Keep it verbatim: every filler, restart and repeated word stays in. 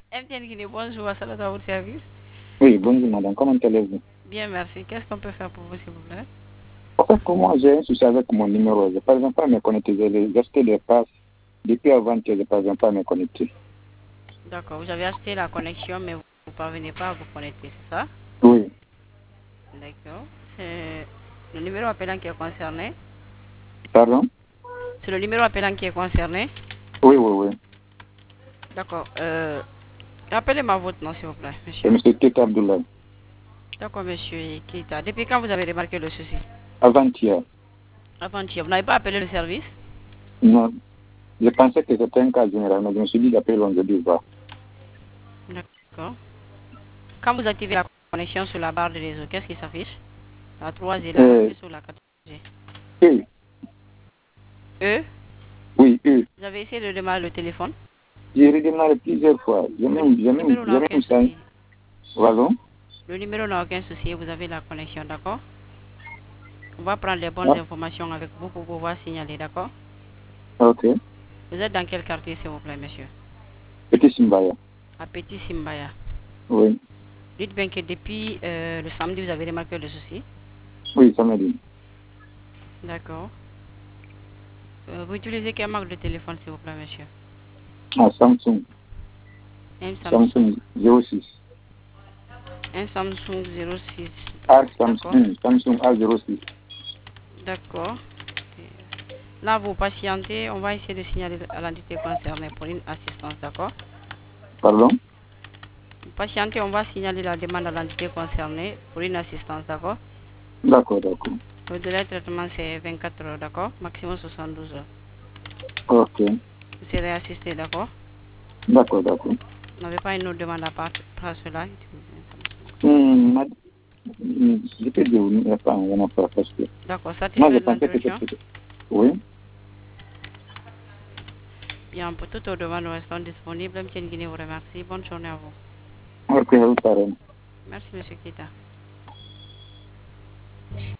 M T N Guinée, bonjour, à salut à votre service. Oui, bonjour madame, comment allez-vous? Bien, merci. Qu'est-ce qu'on peut faire pour vous, s'il vous plaît? En fait, comment j'ai un souci avec mon numéro, je ne parviens pas à me connecter. J'ai acheté des passes depuis avant-hier, je ne parviens pas à me connecter. D'accord, vous avez acheté la connexion, mais vous ne parvenez pas à vous connecter, c'est ça? Oui, D'accord. C'est le numéro appelant qui est concerné. pardon? C'est le numéro appelant qui est concerné. Oui, oui, oui. D'accord. Euh, rappelez-moi votre nom, s'il vous plaît, C'est monsieur. M. Tita Abdoulaye. D'accord, monsieur Kita. Depuis quand vous avez remarqué le souci? Avant-hier. Avant-hier, vous n'avez pas appelé le service? Non, je pensais que c'était un cas général, mais je me suis dit d'appeler aujourd'hui. Voir. D'accord. Quand vous activez la connexion sur la barre de réseau, qu'est-ce qui s'affiche? La trois G, la un Euh, plus ou la quatre G? oui, E? oui, oui. Vous avez essayé de démarrer le téléphone? J'ai redémarré plusieurs fois. J'ai Le même, j'ai même, numéro j'ai n'a aucun même ça. souci. Pardon? Le numéro n'a aucun souci, vous avez la connexion, d'accord? On va prendre les bonnes Ah, informations avec vous pour pouvoir signaler, d'accord? ok. Vous êtes dans quel quartier, s'il vous plaît, monsieur? Petit Simbaya. À Petit Simbaya. Oui, Dites bien que depuis euh, le samedi, vous avez remarqué le souci. oui, ça m'a dit. D'accord. Euh, vous utilisez quelle marque de téléphone, s'il vous plaît, monsieur? Ah, Samsung. Un Samsung. Samsung zéro six. Un Samsung zéro six. A D'accord. Samsung, Samsung A zéro six. D'accord. Là, vous patientez, on va essayer de signaler à l'entité concernée pour une assistance, d'accord? Pardon? Patientez, on va signaler la demande à l'entité concernée pour une assistance, d'accord? D'accord, d'accord. Le délai de traitement, c'est vingt-quatre heures, d'accord? Maximum soixante-douze heures. Ok. Vous serez assisté, d'accord? D'accord, d'accord. Vous n'avez pas une autre demande à part, part cela? Hum, ma- hum, je peux devenir enfin, on a pas parce que D'accord, moi je satisfait de pensais que l'introduction? c'était. Oui, Bien, pour toutes aux demandes, nous restons disponibles. M T N Guinée vous remercie. Bonne journée à vous. ok, vous parlez. Merci, monsieur Kita.